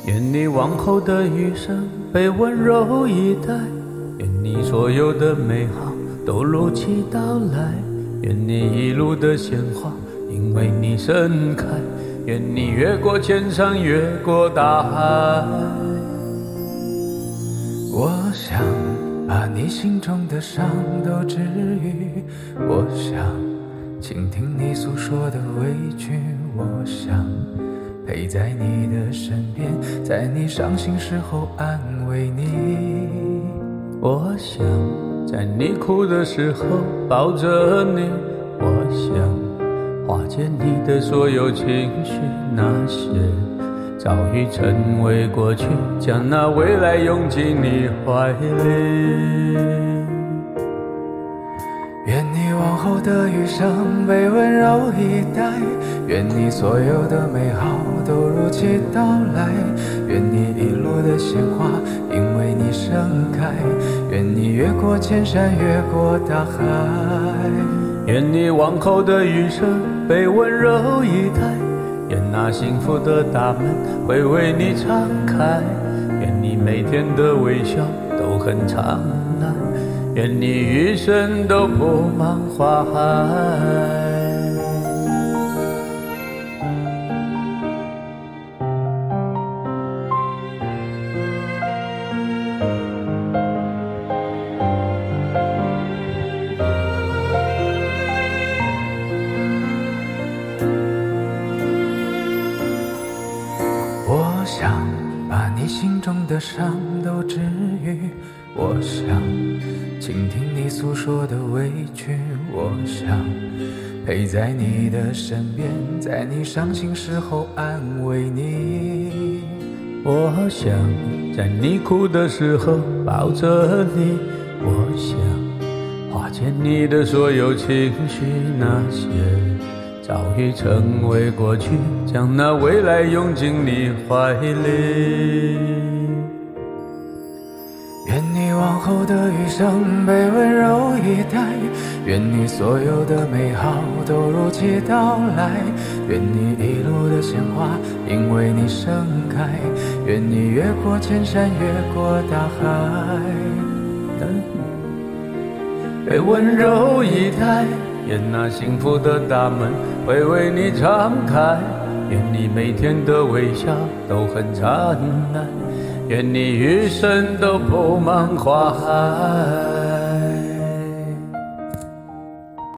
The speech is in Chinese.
愿你往后的余生被温柔以待，愿你所有的美好都如期到来，愿你一路的鲜花因为你盛开，愿你越过千山越过大海。 我想把你心中的伤都治愈，我想倾听你诉说的委屈，我想陪在你的身边，在你伤心时候安慰你。 我想在你哭的时候抱着你，我想化解你的所有情绪，那些早已成为过去，将那未来拥进你怀里。 愿你往后的余生被温柔以待，愿你所有的美好都如期到来，愿你一路的鲜花因为你盛开，愿你越过千山越过大海， 愿你往后的余生被温柔以待，愿那幸福的大门会为你敞开，愿你每天的微笑都很灿烂，愿你余生都布满花海。 我想把你心中的伤都治愈，我想倾听你诉说的委屈，我想陪在你的身边，在你伤心时候安慰你。 我想在你哭的时候抱着你，我想化解你的所有情绪，那些早已成为过去，将那未来拥进你怀里。 愿你往后的余生被温柔以待，愿你所有的美好都如期到来，愿你一路的鲜花因为你盛开，愿你越过千山越过大海， 被温柔以待，愿那幸福的大门会为你敞开，愿你每天的微笑都很灿烂，愿你余生都布满花海。